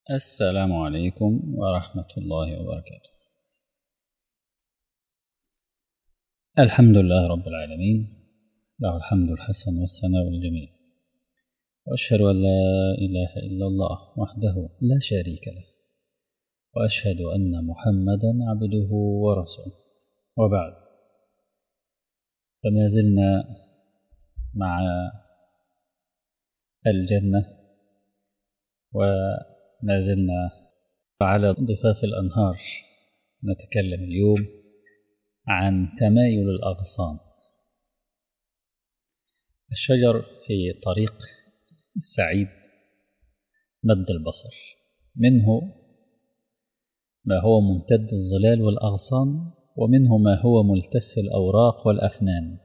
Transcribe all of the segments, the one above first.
السلام عليكم ورحمة الله وبركاته. الحمد لله رب العالمين، له الحمد الحسن والثناء الجميل، وأشهد أن لا إله إلا الله وحده لا شريك له، وأشهد أن محمدا عبده ورسوله. وبعد، فما زلنا مع الجنة، وما زلنا على ضفاف الأنهار. نتكلم اليوم عن تمايل الأغصان. الشجر في طريق السعيد مد البصر، منه ما هو ممتد الظلال والأغصان، ومنه ما هو ملتف الأوراق والأفنان.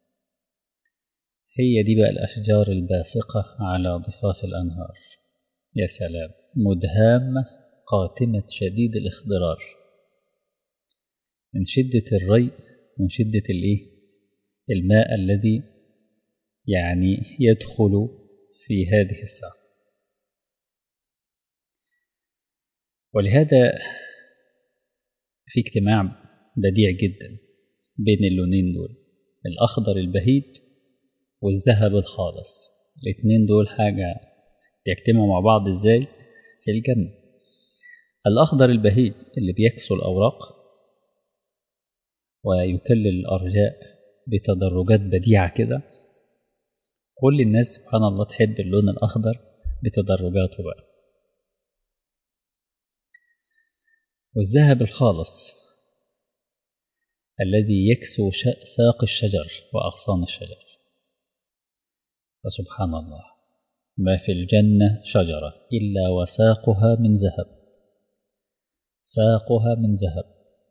هي دي بقى الأشجار الباسقة على ضفاف الأنهار. يا سلام، مدهامة قاتمة شديد الاخضرار، من شدة الري، من شدة الماء الذي يدخل في هذه الساق. ولهذا في اجتماع بديع جدا بين اللونين دول، الأخضر البهيج والذهب الخالص. الاثنين دول حاجة يجتمعوا مع بعض ازاي في الجنة. الأخضر البهيج اللي بيكسو الأوراق ويكلل الأرجاء بتدرجات بديعة كده، كل الناس سبحان الله تحب اللون الأخضر بتدرجاته بقى. والذهب الخالص الذي يكسو ساق الشجر وأغصان الشجر. فسبحان الله، ما في الجنة شجرة إلا وساقها من ذهب، ساقها من ذهب.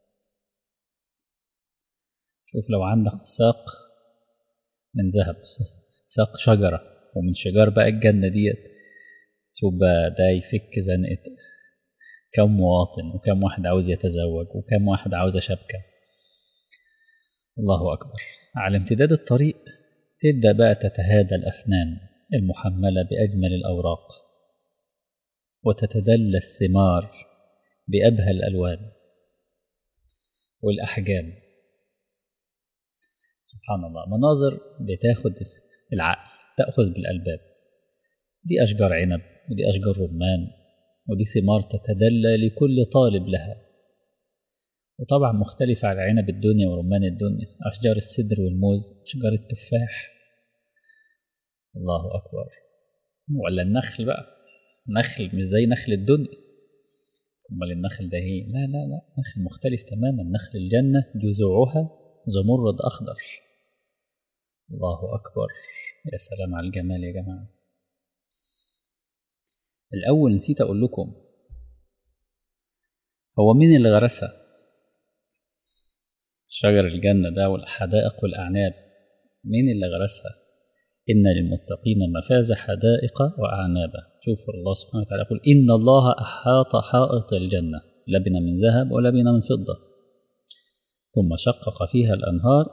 شوف لو عندك ساق من ذهب، ساق شجرة ومن شجر بقى الجنة ديت، شوف بقى ده يفك زنقة كم مواطن، وكم واحد عاوز يتزوج، وكم واحد عاوز شبكة. الله أكبر. على امتداد الطريق تبدأ بقى تتهادى الأفنان المحملة بأجمل الأوراق، وتتدلى الثمار بأبهى الألوان والأحجام. سبحان الله، مناظر بتاخد العقل، تأخذ بالألباب. دي أشجار عنب، ودي أشجار رمان، ودي ثمار تتدلى لكل طالب لها. وطبعا مختلفة على عنب الدنيا ورمان الدنيا، أشجار السدر والموز، أشجار التفاح. الله أكبر. ولا النخل بقى، نخل مش زي نخل الدنيا. امال النخل ده ايه؟ لا لا لا، نخل مختلف تماما. نخل الجنة جذوعها زمرد أخضر. الله أكبر. يا سلام على الجمال يا جماعة. الأول نسيت أقول لكم، هو مين اللي غرسها؟ شجر الجنة ده والحدائق والأعناب، مين اللي غرسها؟ إن للمتقين مفاز حدائق وأعنابا. شوف الله سبحانه وتعالى يقول إن الله أحاط حائط الجنة لبن من ذهب ولبن من فضة، ثم شقق فيها الأنهار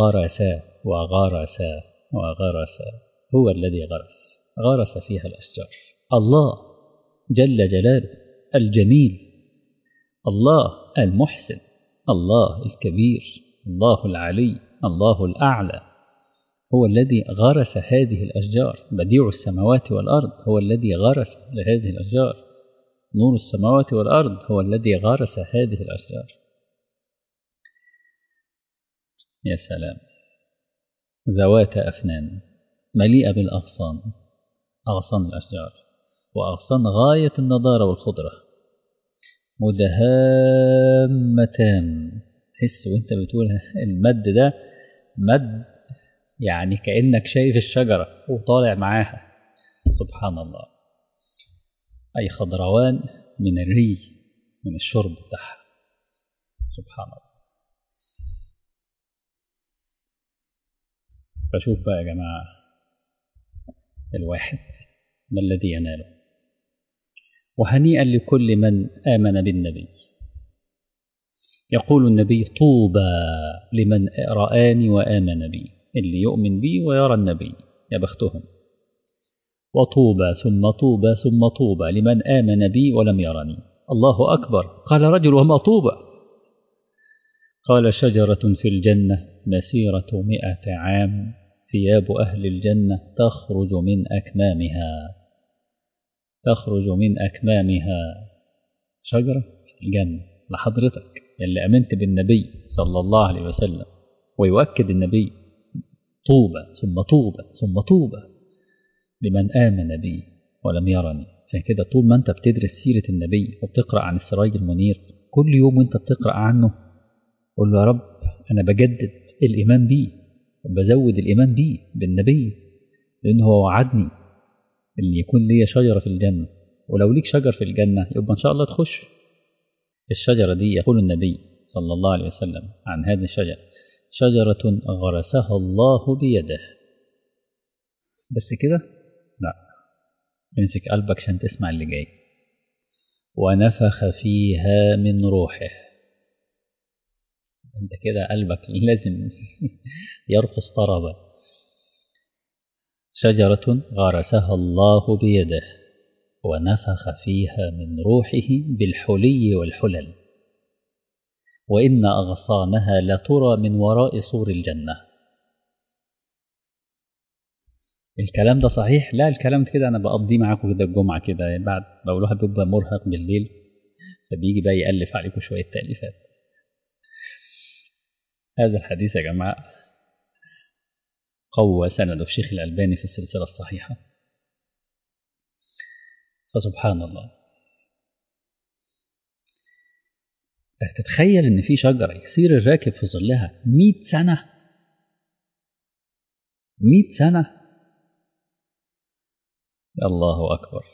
وغرسا. هو الذي غرس فيها الأشجار. الله جل جلاله الجميل، الله المحسن، الله الكبير، الله العلي، الله الأعلى، هو الذي غرس هذه الأشجار. بديع السماوات والأرض هو الذي غرس لهذه الأشجار. نور السماوات والأرض هو الذي غرس هذه الأشجار. يا سلام. ذوات أفنان مليئة بالأغصان، أغصان الأشجار، وأغصان غاية النضارة والخضرة، مدهامتان. تحس وانت بتقول المد ده مد، كأنك شايف الشجرة وطالع معاها. سبحان الله. أي خضروان من الري، من الشرب بتاعها. سبحان الله. فشوف بقى يا جماعة، الواحد ما الذي يناله. وهنيئا لكل من آمن بالنبي. يقول النبي طوبى لمن رآني وآمن بي. اللي يؤمن بي ويرى النبي يا بختهم. وطوبى ثم طوبى ثم طوبى لمن آمن بي ولم يرني. الله أكبر. قال رجل: وما طوبى؟ قال: شجرة في الجنة مسيرة 100 عام، ثياب أهل الجنة تخرج من أكمامها. تخرج من أكمامها. شجرة في الجنة لحضرتك اللي أمنت بالنبي صلى الله عليه وسلم. ويؤكد النبي: طوبى ثم طوبى ثم طوبى لمن آمن بي ولم يرني. عشان كده طول ما أنت بتدرس سيرة النبي وبتقرأ عن السراج المنير كل يوم وأنت بتقرأ عنه قل له: يا رب أنا بجدد الإيمان بيه وبزود الإيمان بيه بالنبي، لأنه هو وعدني أن يكون لي شجرة في الجنة. ولو ليك شجر في الجنة يبقى إن شاء الله تخش. الشجرة دي يقول النبي صلى الله عليه وسلم عن هذه الشجرة: شجرة غرسها الله بيده. بس كده؟ لا، امسك قلبك عشان تسمع اللي جاي. ونفخ فيها من روحه. انت كده قلبك لازم يرقص طربا. شجرة غرسها الله بيده ونفخ فيها من روحه بالحلي والحلل، وإن أغصانها لترى من وراء سور الجنة. الكلام ده صحيح؟ لا، الكلام كده أنا بقضيه معاكم كده الجمعة كده، يعني بعد لو الواحد بيبقى مرهق بالليل فبيجي بقى يألف عليكم شوية تأليفات. هذا الحديث يا جماعة قوى سند الشيخ الألباني في السلسلة الصحيحة. فسبحان الله، تتخيل إن في شجرة يصير الراكب في ظلها 100 سنة. 100 سنة. الله أكبر.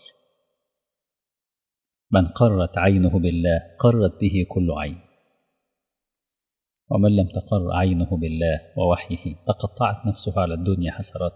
من قرت عينه بالله قرت به كل عين، ومن لم تقر عينه بالله ووحيه تقطعت نفسه على الدنيا حسرات.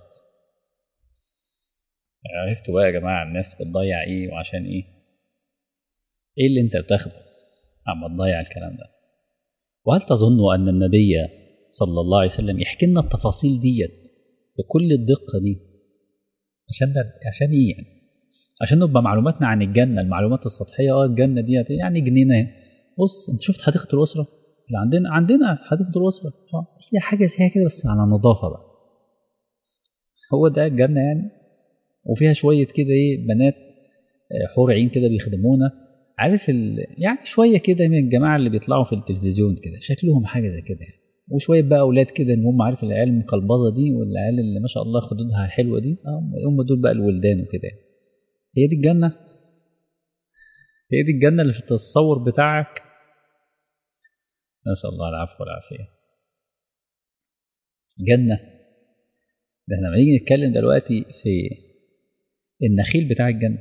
عرفتوا بقى يا جماعة الناس بتضيع إيه وعشان إيه؟ إيه اللي أنت بتاخده عما تضيع الكلام ده؟ وهل تظن أن النبي صلى الله عليه وسلم يحكي لنا التفاصيل ديت بكل الدقة دي عشان إيه يعني؟ عشان نبقى معلوماتنا عن الجنة المعلومات السطحية. الجنة ديت يعني جنينة. بص أنت شفت حديقة الأسرة اللي عندنا حديقة الأسرة، هي حاجة زي كده بس على نظافة بقى. هو ده الجنة يعني. وفيها شوية كده إيه بنات حور عين كده بيخدمونا. عارف يعني شوية كده من الجماعة اللي بيطلعوا في التلفزيون كده شكلهم حاجة زي كده يعني. وشوية بقى أولاد كده المهم عارف العيال المقلبظة دي والعيال اللي ما شاء الله خدودها حلوة دي هم دول بقى الولدان وكده. هي دي الجنة. هي دي الجنة اللي في التصور بتاعك. نسأل الله العفو والعافية. جنة ده احنا لما نيجي نتكلم دلوقتي في النخيل بتاع الجنة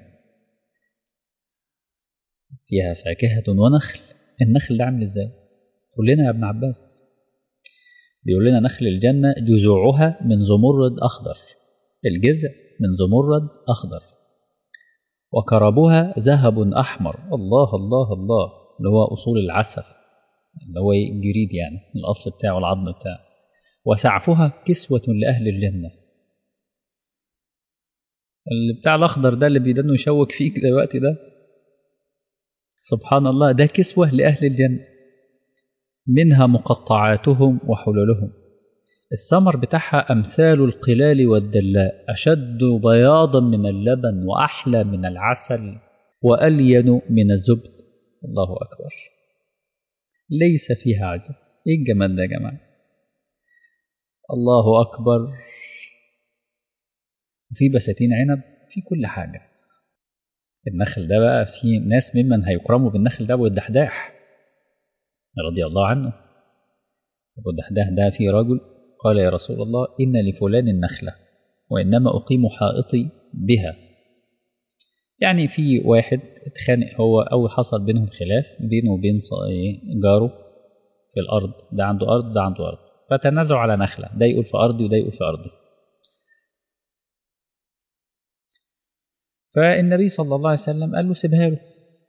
فيها فاكهة ونخل. النخل ده عامل ازاي؟ قول لنا يا ابن عباس. بيقول لنا نخل الجنة جذوعها من زمرد أخضر. الجذع من زمرد أخضر، وكربها ذهب أحمر. الله الله الله. اللي هو أصول العسل اللي هو الجريد يعني الأصل بتاعه العظم بتاعه. وسعفها كسوة لأهل الجنة. اللي بتاع الأخضر ده اللي بيدنه يشوك فيك دلوقتي ده سبحان الله ده كسوة لأهل الجنة. منها مقطعاتهم وحللهم. الثمر بتاعها أمثال القلال والدلاء، أشد بياضا من اللبن وأحلى من العسل وألين من الزبد. الله أكبر. ليس فيها عجب. إيه الجمال ده يا جماعة؟ الله أكبر. في بساتين عنب في كل حاجة. النخل ده بقى في ناس ممن هيكرموا بالنخل ده والدحداح رضي الله عنه. أبو الدحداح ده في رجل قال: يا رسول الله إن لفلان النخلة وإنما أقيم حائطي بها. يعني في واحد اتخانق هو أو حصل بينهم خلاف بينه وبين جاره في الأرض. ده عنده أرض ده عنده أرض، فتنازعوا على نخلة. ده يقول في أرضي وده يقول في أرضي. فالنبي صلى الله عليه وسلم قال له سيبها له.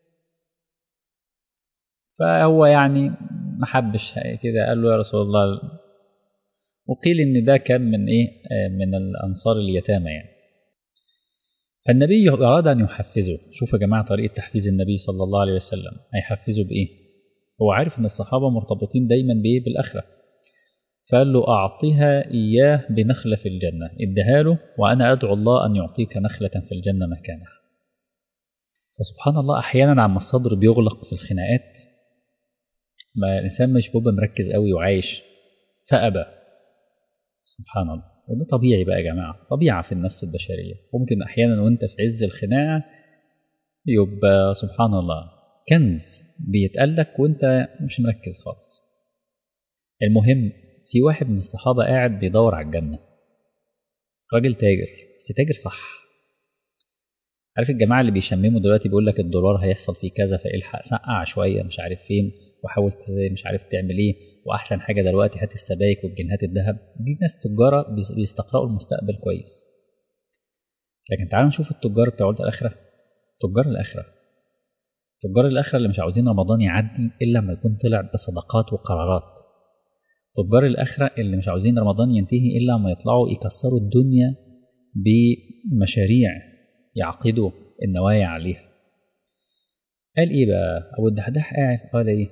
فهو يعني ما حبش كده. قال له: يا رسول الله. وقيل إن ده كان من إيه من الأنصار اليتامى يعني. فالنبي أراد أن يحفزه. شوف يا جماعة طريقة تحفيز النبي صلى الله عليه وسلم، هيحفزه بإيه؟ هو عارف أن الصحابة مرتبطين دايما بإيه؟ بالآخرة. فقال له أعطيها إياه بنخلة في الجنة، ادها له وأنا أدعو الله أن يعطيك نخلة في الجنة مكانها. فسبحان الله أحيانا عما الصدر بيغلق في الخناقات، ما الإنسان مش بيبقى مركز قوي وعايش فأبى. سبحان الله. وده طبيعي بقى يا جماعة، طبيعة في النفس البشرية. ممكن أحيانا وأنت في عز الخناقة يبقى سبحان الله كنز بيتقلك وأنت مش مركز خالص. المهم في واحد من الصحابة قاعد بيدور على الجنة، راجل تاجر بس تاجر صح. عارف الجماعة اللي بيشمموا دلوقتي بيقول لك الدولار هيحصل فيه كذا فالحق سقع شوية مش عارف فين وحاول مش عارف تعمل ايه، واحسن حاجة دلوقتي هات السبائك والجنيهات الذهب. دي ناس تجارة بيستقرأوا المستقبل كويس. لكن تعالوا نشوف التجار بتوع الآخرة. تجار الآخرة، تجار الآخرة اللي مش عاوزين رمضان يعدي إلا لما يكون طلع بصدقات وقرارات. تجار الآخرة اللي مش عاوزين رمضان ينتهي إلا لما يطلعوا يكسروا الدنيا بمشاريع يعقدوا النوايا عليها. قال إيه بقى أبو الدحداح؟ قاعد قال إيه؟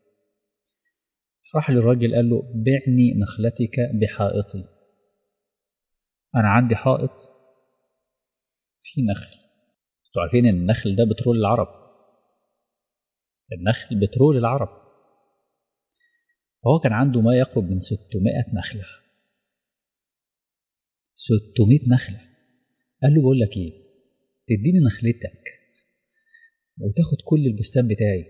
راح للراجل قال له بعني نخلتك بحائطي. أنا عندي حائط في نخل. انتوا عارفين إن النخل ده بترول العرب، النخل بترول العرب. فهو كان عنده ما يقرب من 600 نخلة. 600 نخلة. قال له بقول لك إيه، تديني نخلتك وتاخد كل البستان بتاعي.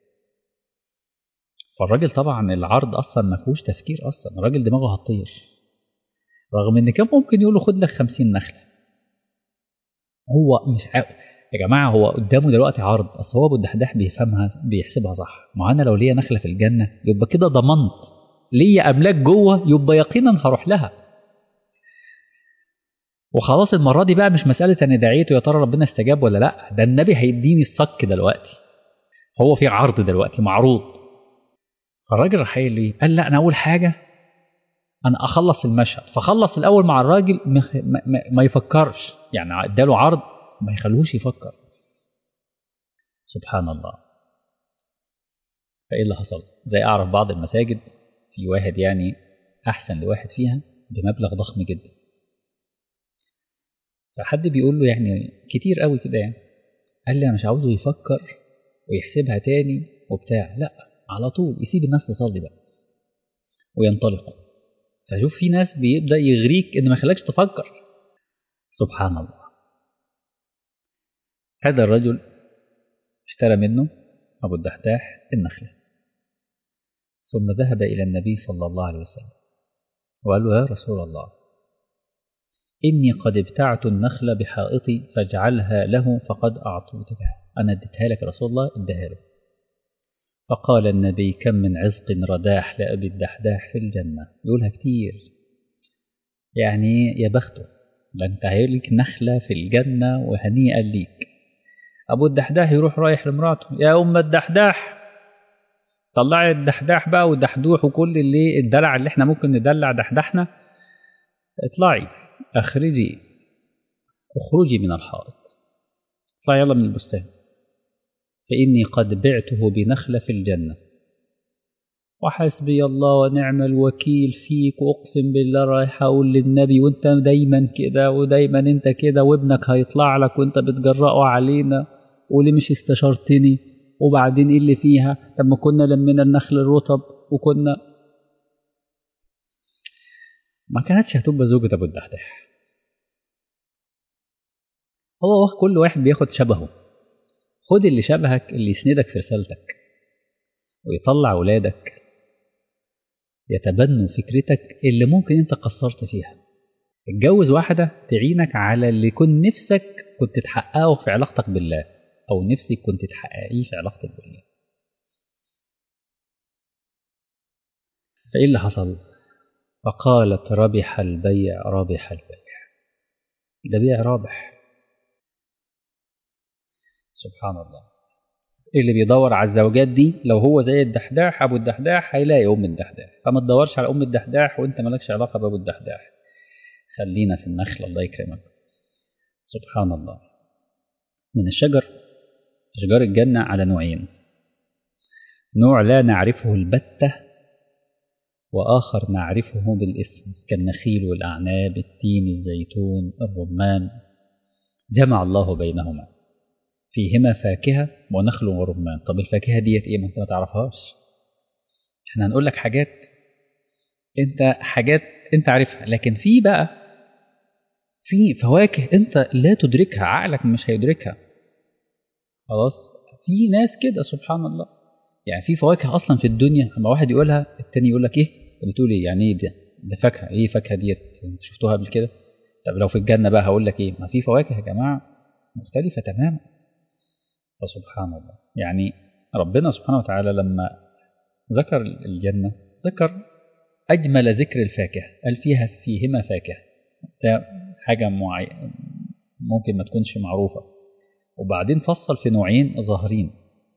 فالراجل طبعا العرض أصلا ما فيهوش تفكير، أصلا الراجل دماغه هتطير، رغم إن كان ممكن يقول له خد لك 50 نخلة. هو مش يا جماعة هو قدامه دلوقتي عرض، أصل هو أبو الدحداح بيفهمها بيحسبها صح. ما أنا لو ليا نخلة في الجنة يبقى كده ضمنت ليا أملاك جوه، يبقى يقينا هروح لها. وخلاص المرة دي بقى مش مسألة أنا دعيته يا ترى ربنا استجاب ولا لأ، ده النبي هيديني الصك دلوقتي، هو في عرض دلوقتي معروض. فالراجل راح قايل لي قال لا أنا أول حاجة أنا أخلص المشهد. فخلص الأول مع الراجل ما يفكرش، يعني اداله عرض ما يخلوش يفكر. سبحان الله. فإيه اللي حصل؟ زي أعرف بعض المساجد في واحد يعني أحسن لواحد فيها بمبلغ ضخم جدا، فحد بيقول له يعني كتير قوي كده يعني، قال لي أنا مش عاوزه يفكر ويحسبها تاني وبتاع، لا على طول يسيب الناس تصلي بقى وينطلق. فشوف في ناس بيبدأ يغريك إن ما يخليكش تفكر. سبحان الله. هذا الرجل اشترى منه أبو الدحداح النخلة، ثم ذهب إلى النبي صلى الله عليه وسلم وقال له يا رسول الله إني قد ابتعت النخلة بحائطي فاجعلها له فقد أعطيتها، أنا اديتها لك يا رسول الله اديها له. فقال النبي كم من عزق رداح لأبي الدحداح في الجنة. يقولها كتير يعني يا بخته، ده انت هيلك نخلة في الجنة وهنيئا ليك. أبو الدحداح يروح رايح لمراته يا أم الدحداح طلعي الدحداح بقى والدحدوح وكل اللي الدلع اللي احنا ممكن ندلع دحدحنا، اطلعي اخرجي من الحائط، اطلعي يلا من البستان، فإني قد بعته بنخلة في الجنة وحسبي الله ونعم الوكيل فيك، وأقسم بالله رايح أقول للنبي وانت دايما كده ودايما انت كده وابنك هيطلع لك وانت بتجرأه علينا، وليه مش استشرتني؟ وبعدين ايه اللي فيها؟ لما كنا لمينا النخل الرطب وكنا ما كانتش هتبقى زوجة أبو الدحداح. هو كل واحد بياخد شبهه، خد اللي شبهك اللي يسندك في رسالتك ويطلع أولادك يتبنوا فكرتك اللي ممكن انت قصرت فيها. اتجوز واحدة تعينك على اللي كنت نفسك كنت تحققه في علاقتك بالله، أو نفسك كنت تحققيه في علاقتك بالله. فإيه اللي حصل؟ فقالت ربح البيع ربح البيع، ده بيع رابح. سبحان الله. اللي بيدور على الزوجات دي لو هو زي الدحداح أبو الدحداح هيلاقي أم الدحداح، فما تدورش على أم الدحداح وانت مالكش علاقة بأبو الدحداح، خلينا في النخل الله يكرمك. سبحان الله. من الشجر، أشجار الجنة على نوعين: نوع لا نعرفه البتة، وآخر نعرفه بالاسم كالنخيل والأعناب، التين، الزيتون، الرمان، جمع الله بينهما، فيهما فاكهة ونخل ورمان. طب الفاكهة ديت إيه؟ ما أنت ما تعرفهاش. إحنا هنقول لك حاجات أنت عارفها، لكن في بقى في فواكه أنت لا تدركها، عقلك مش هيدركها. خلاص. في ناس كده سبحان الله، يعني في فواكه أصلا في الدنيا لما واحد يقولها التاني يقول لك إيه؟ أنت بتقول إيه؟ يعني إيه ده فاكهة؟ إيه فاكهة ديت؟ أنت شفتوها قبل كده؟ طب لو في الجنة بقى هقول لك إيه؟ ما في فواكه يا جماعة مختلفة تماما. فسبحان الله، يعني ربنا سبحانه وتعالى لما ذكر الجنة ذكر أجمل ذكر الفاكهة، قال فيهما فاكهة. ده حاجة ممكن ما تكونش معروفة. وبعدين فصل في نوعين ظاهرين: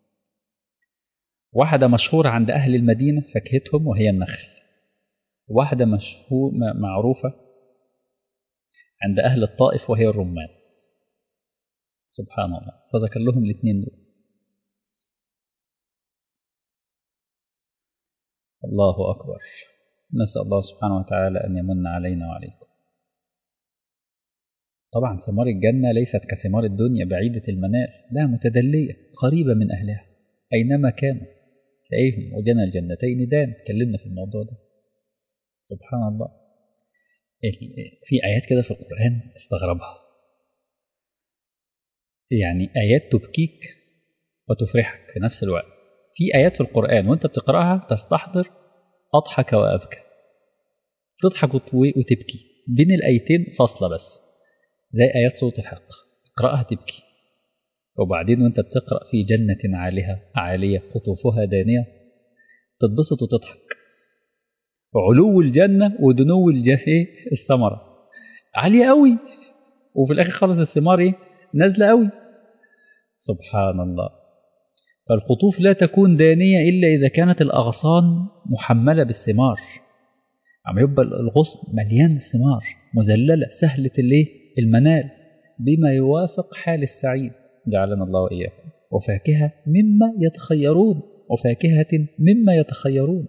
واحدة مشهورة عند أهل المدينة فاكهتهم وهي النخل، واحدة معروفة عند أهل الطائف وهي الرمان. سبحان الله، فذكر لهم الاثنين دول. الله أكبر. نسأل الله سبحانه وتعالى أن يمن علينا وعليكم. طبعا ثمار الجنة ليست كثمار الدنيا بعيدة المنال، لا، متدلية قريبة من أهلها أينما كانوا، تلاقيهم وجنى الجنتين دان. اتكلمنا في الموضوع ده. سبحان الله. في آيات كده في القرآن استغربها، يعني آيات تبكيك وتفرحك في نفس الوقت. في آيات في القرآن وانت بتقرأها تستحضر أضحك وأبكى، تضحك وتبكي بين الآيتين فاصلة بس، زي آيات سورة الحق، اقرأها تبكي، وبعدين وانت بتقرأ في جنة عالية قطوفها دانية تتبسط وتضحك. علو الجنة ودنو الثمرة عالية قوي، وفي الآخر خالص الثمار ايه؟ نازلة قوي. سبحان الله. فالقطوف لا تكون دانية إلا إذا كانت الأغصان محملة بالثمار، عم يبقى الغصن مليان ثمار مذللة سهلة المنال بما يوافق حال السعيد، جعلنا الله وإياكم. وفاكهة مما يتخيرون.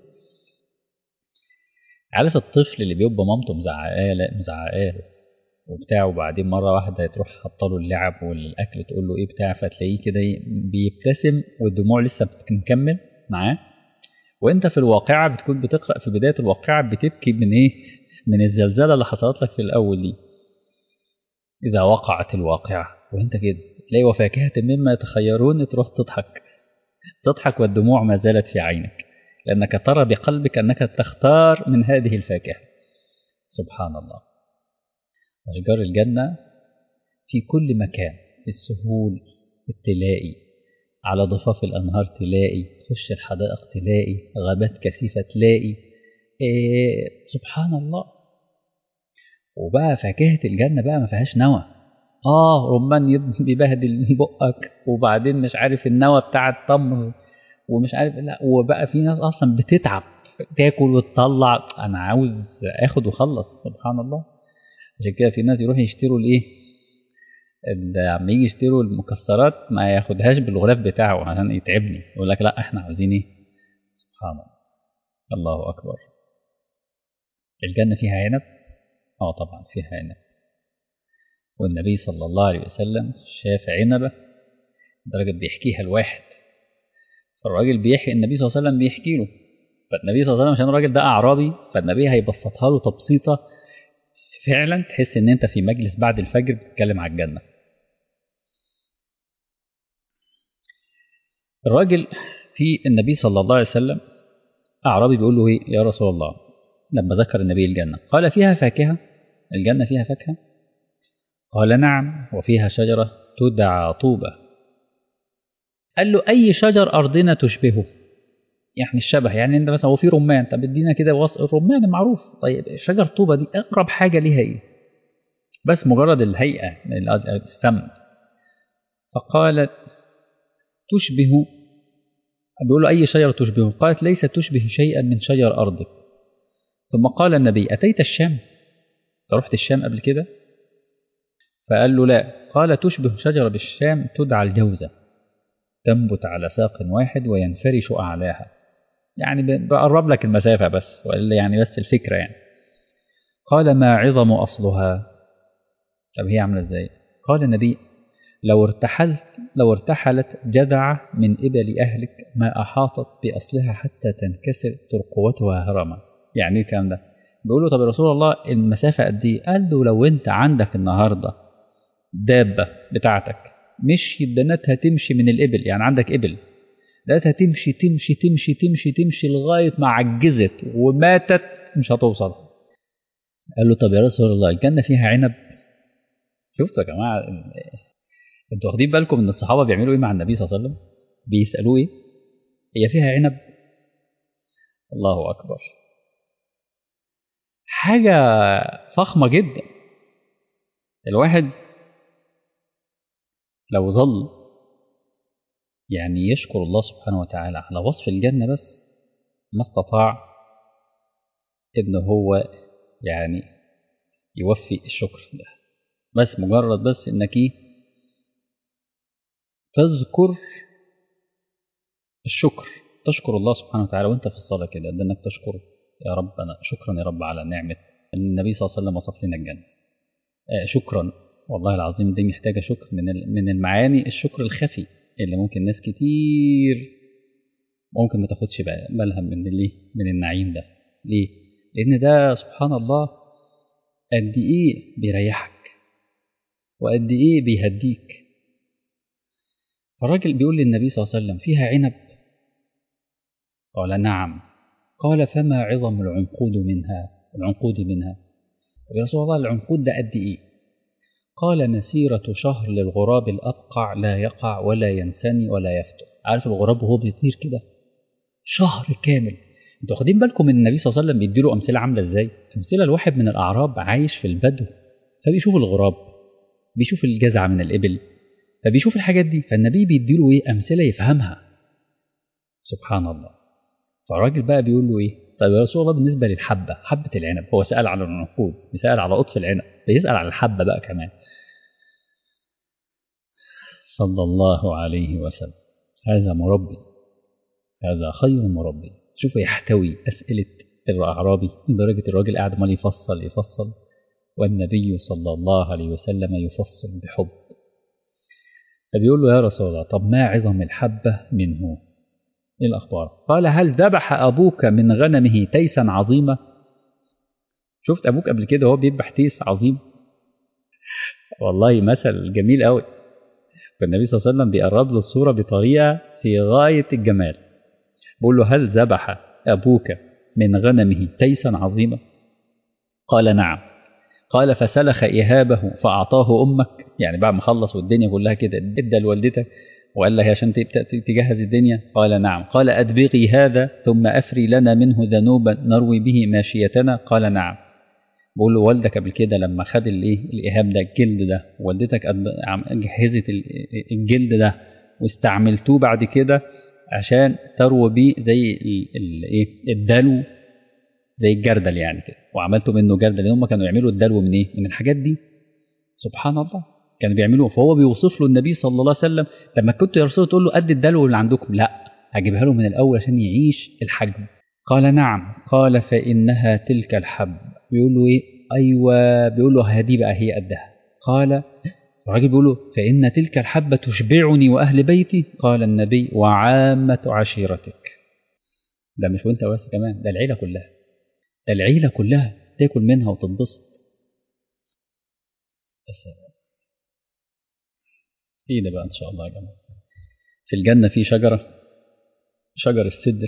عارف الطفل اللي بيبقى مامته مزعقاه وبتاع، وبعدين مرة واحدة تروح حاطه له اللعب والأكل تقول له إيه بتاع، فتلاقيه كده بيبتسم والدموع لسه بتكمل معاه. وانت في الواقعة بتكون بتقرأ في بداية الواقعة بتبكي من ايه؟ من الزلزلة اللي حصلت لك في الأول دي. إذا وقعت الواقعة وانت كده تلاقي وفاكهة مما يتخيرون، تروح تضحك والدموع ما زالت في عينك، لأنك ترى بقلبك أنك تختار من هذه الفاكهة. سبحان الله. أشجار الجنة في كل مكان، في السهول تلاقي، على ضفاف الأنهار تلاقي، تخش الحدائق تلاقي، غابات كثيفة تلاقي. سبحان الله. وبقى فاكهة الجنة بقى ما فيهاش نوى. رمان بيبهدل بقك، وبعدين مش عارف النوى بتاع التمر ومش عارف، لا، وبقى في ناس أصلا بتتعب تاكل وتطلع، أنا عاوز آخد وخلص. سبحان الله. عشان كده في ناس يروحوا يشتروا لما يجي يشتروا المكسرات ما ياخدهاش بالغلاف بتاعه عشان يتعبني، يقول لك لا احنا عاوزين ايه. سبحان الله. الله اكبر. الجنة فيها عنب؟ طبعا فيها عنب. والنبي صلى الله عليه وسلم شاف عنبة درجة بيحكيها الواحد، فالراجل بيحكي، النبي صلى الله عليه وسلم بيحكي له، فالنبي صلى الله عليه وسلم عشان الراجل ده أعرابي، فالنبي هيبسطها له تبسيطة فعلا تحس ان انت في مجلس بعد الفجر بتتكلم على الجنة. الراجل في النبي صلى الله عليه وسلم أعرابي بيقول له ايه يا رسول الله، لما ذكر النبي الجنة قال فيها فاكهة؟ الجنة فيها فاكهة؟ قال نعم، وفيها شجرة تدعى طوبة. قال له أي شجر أرضنا تشبهه؟ يعني الشبه، يعني انت مثلا هو في رمان، طب ادينا كده وصف الرمان المعروف. طيب شجر طوبة دي أقرب حاجة ليها ايه؟ بس مجرد الهيئة من السمن. فقالت تشبه، بيقول له أي شجرة تشبهه؟ قالت ليس تشبه شيئا من شجر أرضك. ثم قال النبي أتيت الشام؟ رحت الشام قبل كده؟ فقال له لا. قال تشبه شجرة بالشام تدعى الجوزة، تنبت على ساق واحد وينفرش أعلاها. يعني بقرب لك المسافة بس، وإلا يعني بس الفكرة يعني. قال ما عظم أصلها؟ طب هي عاملة إزاي؟ قال النبي لو ارتحلت جذعة من إبل أهلك ما أحاطت بأصلها حتى تنكسر ترقوتها هرما. يعني إيه الكلام ده؟ بيقول له طب يا رسول الله المسافة قد إيه؟ قال له لو أنت عندك النهاردة دابة بتاعتك مش دنتها تمشي من الإبل، يعني عندك إبل لقيتها تمشي تمشي تمشي تمشي تمشي لغاية ما عجزت وماتت مش هتوصل. قال له طب يا رسول الله الجنة فيها عنب؟ شفتوا يا جماعة، انتوا واخدين بالكم ان الصحابة بيعملوا ايه مع النبي صلى الله عليه وسلم؟ بيسألوه ايه؟ هي فيها عنب؟ الله أكبر، حاجة فخمة جدا. الواحد لو ظل يعني يشكر الله سبحانه وتعالى على وصف الجنة بس ما استطاع ان هو يعني يوفي الشكر ده. بس مجرد بس انك تذكر الشكر، تشكر الله سبحانه وتعالى وانت في الصلاة كده، انك تشكر يا رب، أنا شكرا يا رب على نعمة ان النبي صلى الله عليه وسلم وصف لنا الجنة. شكرا، والله العظيم دي محتاجة شكر، من المعاني الشكر الخفي اللي ممكن ناس كتير ممكن ما تاخدش بالها من النعيم ده. ليه؟ لأن ده سبحان الله قد إيه بيريحك وقد إيه بيهديك. فالراجل بيقول للنبي صلى الله عليه وسلم فيها عنب؟ قال نعم. قال فما عظم العنقود منها؟ يا رسول الله العنقود ده قد إيه؟ قال مسيرة شهر للغراب الأبقع لا يقع ولا ينسني ولا يفتر. عارف الغراب وهو بيطير كده شهر كامل. انتوا واخدين بالكم ان النبي صلى الله عليه وسلم بيديله امثله عامله ازاي؟ امثله الواحد من الاعراب عايش في البدو فبيشوف الغراب، بيشوف الجزعه من الابل، فبيشوف الحاجات دي، فالنبي بيديله ايه؟ امثله يفهمها. سبحان الله. فالراجل بقى بيقول له ايه؟ طيب يا رسول الله بالنسبه للحبه، حبه العنب، هو سال على العنقود، بيسال على قطف العنب، بيسال على الحبه بقى كمان. صلى الله عليه وسلم. هذا مربي، هذا خير مربي. شوفوا يحتوي أسئلة الأعرابي لدرجة الراجل قاعد عمال يفصل والنبي صلى الله عليه وسلم يفصل بحب. فبيقول له يا رسول الله طب ما عظم الحبة منه؟ إيه الأخبار؟ قال هل ذبح أبوك من غنمه تيسا عظيمة؟ شفت أبوك قبل كده وهو بيذبح تيس عظيم؟ والله مثل جميل قوي. فالنبي صلى الله عليه وسلم بيقرب له الصورة بطريقة في غاية الجمال. بقول له هل ذبح أبوك من غنمه تيسا عظيمة؟ قال نعم. قال فسلخ إهابه فأعطاه أمك، يعني بعد ما خلص والدنيا كلها كده ادى لوالدتك وقال لها عشان تبدأ تجهز الدنيا؟ قال نعم. قال أدبغي هذا ثم أفري لنا منه ذنوبا نروي به ماشيتنا؟ قال نعم. بقول له والدك قبل كده لما خد الإهاب ده، الجلد ده، والدتك جهزت الجلد ده واستعملتوه بعد كده عشان تروي بيه زي الدلو، زي الجردل يعني كده، وعملتوا منه جردل. هم كانوا يعملوا الدلو من ايه؟ من الحاجات دي. سبحان الله كانوا بيعملوه. فهو بيوصف له النبي صلى الله عليه وسلم لما كنت يا رسول تقول له قد الدلو اللي عندكم، لا هجيبها له من الاول عشان يعيش الحجم. قال نعم. قال فانها تلك الحب. بيقول له ايه؟ ايوه. بيقول له هذه بقى هي قدها. قال الراجل بيقول له فان تلك الحبه تشبعني واهل بيتي؟ قال النبي وعامه عشيرتك. ده مش وانت بس، كمان ده العيله كلها، ده العيله كلها تاكل منها وتنبسط. ايه ده بقى ان شاء الله يا جماعه؟ في الجنه في شجره، شجر السدر.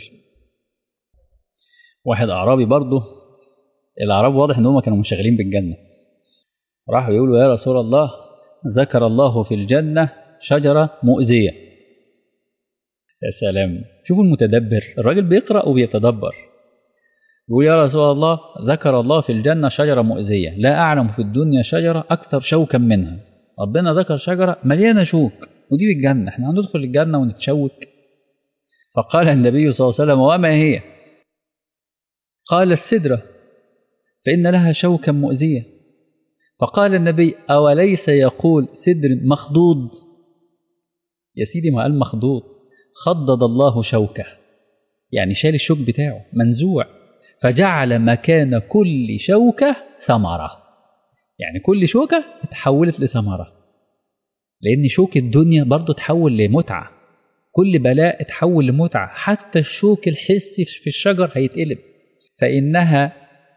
واحد اعرابي برضه، الاعراب واضح ان هم كانوا منشغلين بالجنه، راحوا يقولوا يا رسول الله ذكر الله في الجنه شجره مؤذيه. يا سلام، شوفوا المتدبر، الراجل بيقرا وبيتدبر. يقول يا رسول الله ذكر الله في الجنه شجره مؤذيه لا اعلم في الدنيا شجره اكثر شوكا منها. ربنا ذكر شجره مليانه شوك، ودي في الجنه، احنا هندخل الجنه ونتشوك؟ فقال النبي صلى الله عليه وسلم وما هي؟ قال السدرة، فإن لها شوكا مؤذية. فقال النبي أوليس يقول سدر مخضوض؟ يا سيدي ما قال مخضوض، خضض الله شوكه، يعني شال الشوك بتاعه منزوع، فجعل مكان كل شوكة ثمرة، يعني كل شوكة اتحولت لثمرة، لأن شوك الدنيا برضو تحول لمتعة، كل بلاء اتحول لمتعة، حتى الشوك الحسي في الشجر هيتقلب، فإنها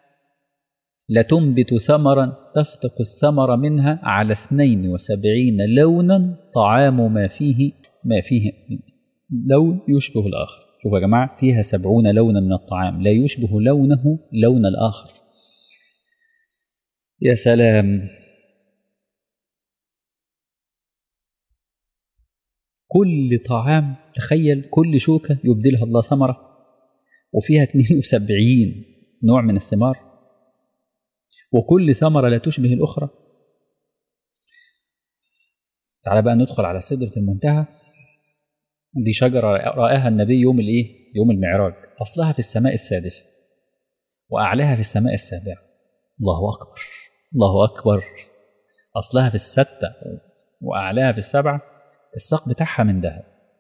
لتنبت ثمرا تفتق الثمر منها على 72 لونا طعام ما فيه لون يشبه الآخر. شوفوا يا جماعة، فيها 70 لونا من الطعام لا يشبه لونه لون الآخر. يا سلام، كل طعام، تخيل كل شوكة يبدلها الله ثمرة، وفيها 72 نوع من الثمار، وكل ثمرة لا تشبه الأخرى. تعال بقى ندخل على سدرة المنتهى. دي شجرة رآها النبي يوم المعراج، أصلها في السماء السادسة وأعلاها في السماء السابعة. الله أكبر، الله أكبر. أصلها في الستة وأعلاها في السبعة، الساق بتاعها من ذهب.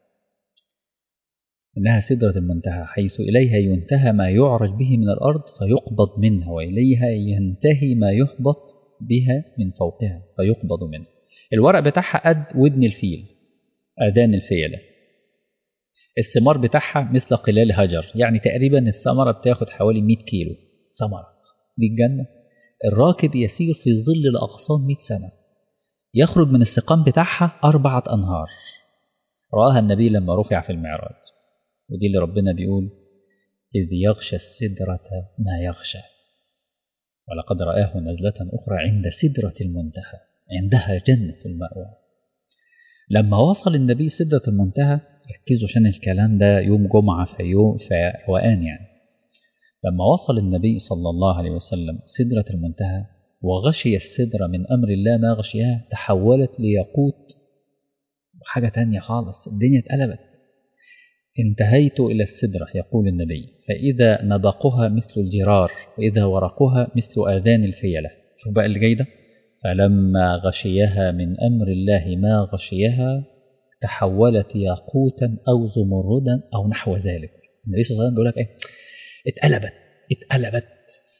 إنها سدرة المنتهى، حيث إليها ينتهى ما يعرج به من الأرض فيقبض منها، وإليها ينتهي ما يهبط بها من فوقها فيقبض منه. الورق بتاعها قد ودن الفيل، آذان الفيلة. الثمار بتاعها مثل قلال هجر، يعني تقريبا الثمرة بتاخد حوالي 100 كيلو ثمرة. دي الجنة. الراكب يسير في ظل الأغصان 100 سنة، يخرج من السقام بتاعها 4 أنهار. رآها النبي لما رفع في المعراج، ودي اللي ربنا بيقول إذ يغشى السدرة ما يغشى، ولقد رآه نزلة أخرى عند سدرة المنتهى، عندها جنة المأوى. لما وصل النبي سدرة المنتهى، ركزوا عشان الكلام ده يوم جمعة في روقان يعني. لما وصل النبي صلى الله عليه وسلم سدرة المنتهى وغشي السدرة من أمر الله ما غشيها، تحولت لياقوت وحاجة تانية خالص، الدنيا اتقلبت. انتهيت إلى السدرة يقول النبي، فإذا نبقها مثل الجرار، وإذا ورقها مثل آذان الفيلة. شوف بقى اللي جاي ده، فلما غشيها من أمر الله ما غشيها تحولت ياقوتا أو زمردا أو نحو ذلك. النبي صلى الله عليه وسلم بيقول لك إيه؟ اتقلبت.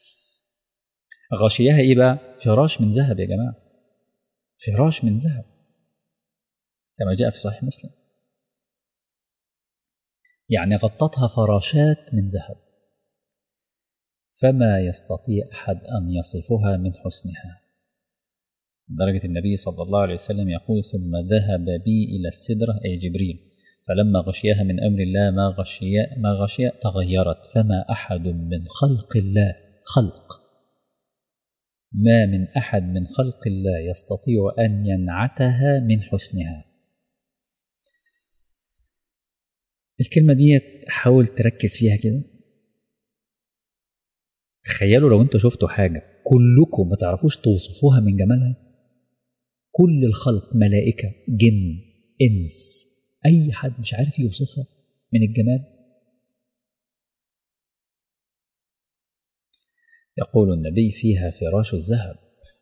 غشيها إيه بقى؟ فراش من ذهب يا جماعة، فراش من ذهب كما جاء في صحيح مسلم، يعني غطتها فراشات من ذهب، فما يستطيع أحد أن يصفها من حسنها. لدرجة النبي صلى الله عليه وسلم يقول ثم ذهب بي إلى السدرة أي جبريل، فلما غشيها من أمر الله ما غشي تغيرت، فما أحد من خلق الله ما من أحد من خلق الله يستطيع أن ينعتها من حسنها. الكلمة دي حاول تركز فيها كده. تخيلوا لو انتوا شفتوا حاجة كلكم ما تعرفوش توصفوها من جمالها، كل الخلق ملائكة جن إنس، أي حد مش عارف يوصفها من الجمال. يقول النبي فيها فراش الذهب،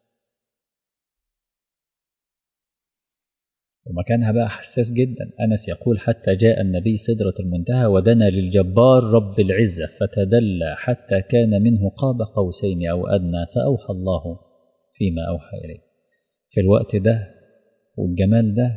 ومكانها بقى حساس جدا. أنس يقول حتى جاء النبي سدرة المنتهى ودنا للجبار رب العزة فتدلى حتى كان منه قاب قوسين أو أدنى، فأوحى الله فيما أوحى إليه. في الوقت ده والجمال ده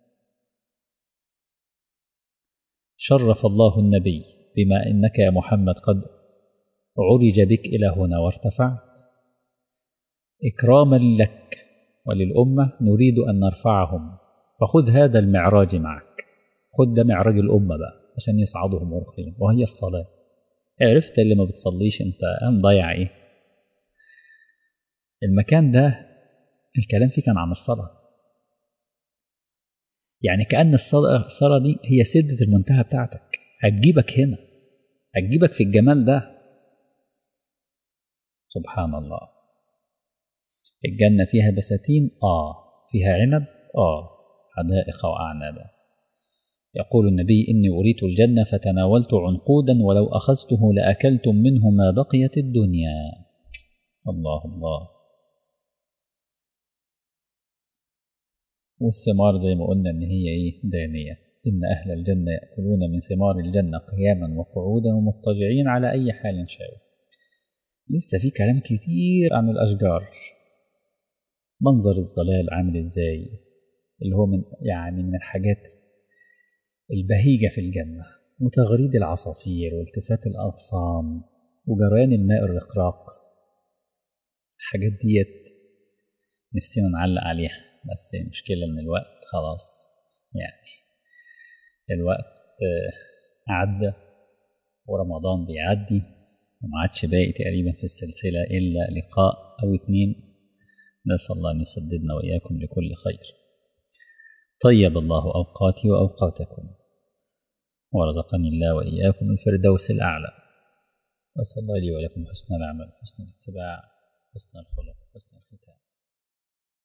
شرف الله النبي بما إنك يا محمد قد عرج بك إلى هنا وارتفعت، إكراما لك وللأمة نريد أن نرفعهم، فخذ هذا المعراج معك، خذ ده معراج الأمة بقى عشان يصعدهم مرخين، وهي الصلاة. عرفت اللي ما بتصليش انت ضيع ايه؟ المكان ده الكلام فيه كان عن الصلاة، يعني كأن الصلاة دي هي سدة المنتهى بتاعتك، هتجيبك هنا، هتجيبك في الجمال ده. سبحان الله. الجنة فيها بساتين، فيها عنب، حدائق وأعنابا. يقول النبي إني أريت الجنة فتناولت عنقودا ولو أخذته لأكلتم منه ما بقيت الدنيا. الله الله. والثمار زي ما قلنا إن هي دانية. إن أهل الجنة يأكلون من ثمار الجنة قياما وقعودا ومضطجعين على أي حال شاءوا. لسه في كلام كتير عن الأشجار. منظر الظلال عامل إزاي، اللي هو من الحاجات البهيجة في الجنة، وتغريد العصافير والتفات الأغصان وجريان الماء الرقراق. الحاجات ديت نفسنا نعلق عليها، بس المشكلة إن الوقت خلاص، الوقت عدى ورمضان بيعدي وما عادش باقي تقريبا في السلسلة إلا لقاء أو 2. نسأل الله أن يسددنا وإياكم لكل خير. طيب الله أوقاتي وأوقاتكم، ورزقني الله وإياكم الفردوس الأعلى. أسأل الله لي ولكم حسن العمل، حسن الاتباع، حسن الخلق، حسن الختام.